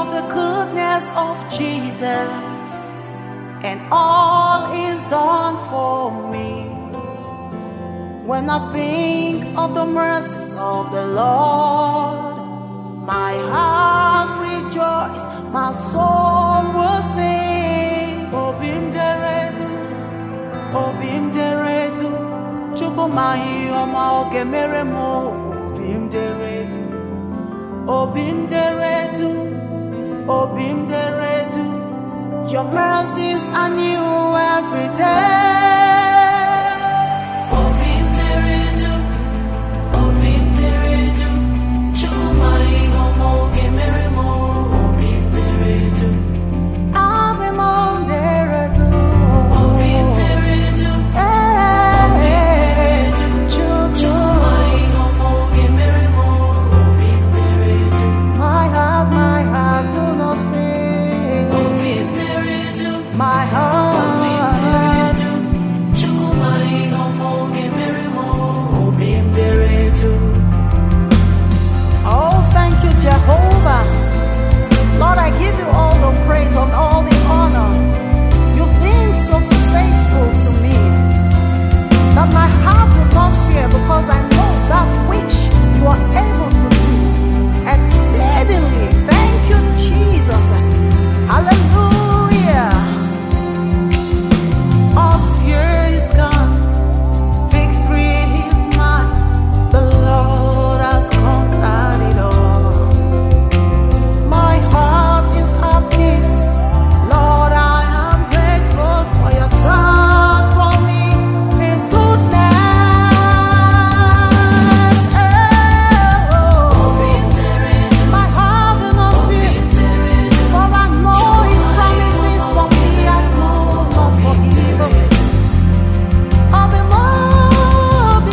the goodness of Jesus and all is done for me. When I think of the mercies of the Lord, my heart rejoices, my soul will sing. Obim deredu, Obim deredu, Chukwumahi ọma oge mere mo. Obim deredu, Obim deredu, Obim deredu. Your mercies are new every day. Obim deredu, Obim deredu, Chukwumahi ọma oge mere mo. Obim deredu, Obim deredu, Obim deredu, Obim deredu, Chukwumahi ọma oge mere mo. Obim deredu, my heart do not fail. Obim deredu, My heart. Chukwumahi ọma oge mere mo. Obim deredu. Oh, thank you, Jehovah. Lord, I give you all the praise and all the honor. You've been so faithful to me that my heart will not fear, because I know that which you are able to do exceedingly. Thank you, Jesus. Hallelujah. All fear is gone. Victory is mine. The Lord has conquered it all. My heart is at peace. Lord, I am grateful for your thought for me. His goodness. Obim deredu, My heart do not fear, Obim deredu, for I know his promises for me are good, not for evil. I'll be more, be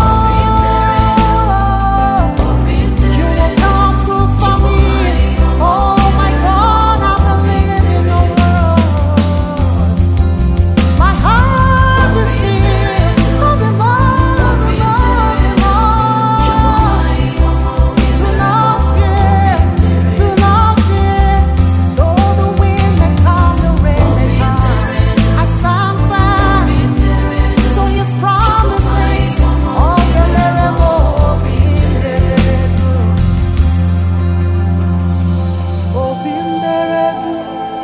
more. Obim You will deredu, come through for me. Oh my God, I believe in your word. My heart is still. I'll be more, be more. Chukwumahi ọma oge Do mere mo. not fear, do not fear. Though the wind may come, the rain may come, I stand firm. Obim deredu, So his promises, all the miracle, Obim deredu,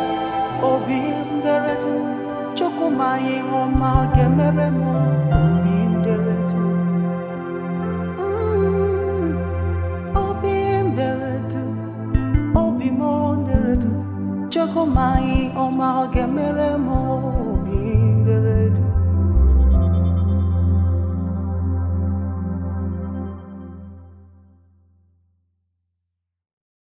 Obim deredu, Chukwumahi ọma oge mere mo.